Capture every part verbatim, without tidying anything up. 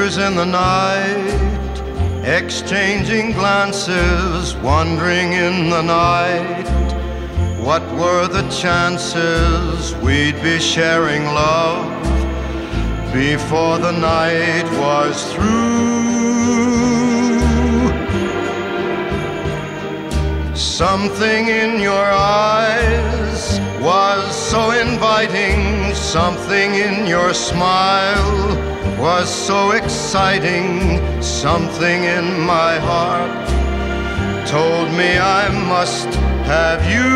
Strangers in the night, exchanging glances, wandering in the night. What were the chances we'd be sharing love before the night was through? Something in your eyes was so inviting, something in your smile was so exciting, something in my heart told me I must have you.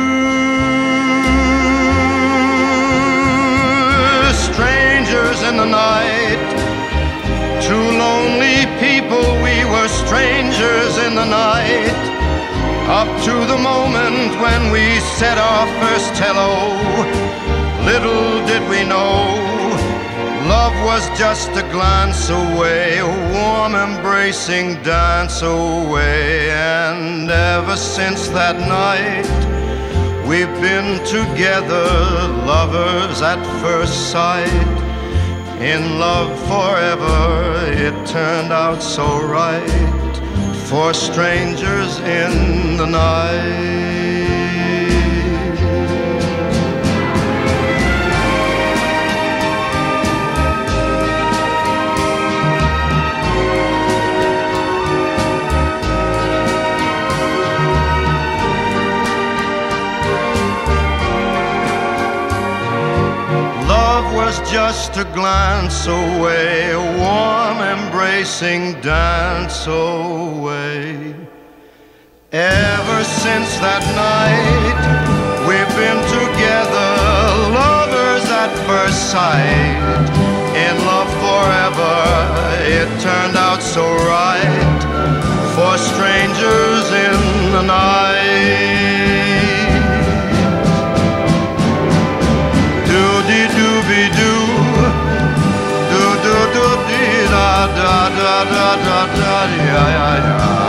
Strangers in the night, two lonely people, we were strangers in the night, up to the moment when we said our first hello. Little did we know, love was just a glance away, a warm embracing dance away. And ever since that night, we've been together, lovers at first sight, in love forever. It turned out so right for strangers in the night. Love was just a glance away, a warm embracing dance away. Ever since that night, we've been together, lovers at first sight, in love forever. It turned out so right for strangers in the night. Da da da da da da, yeah yeah yeah.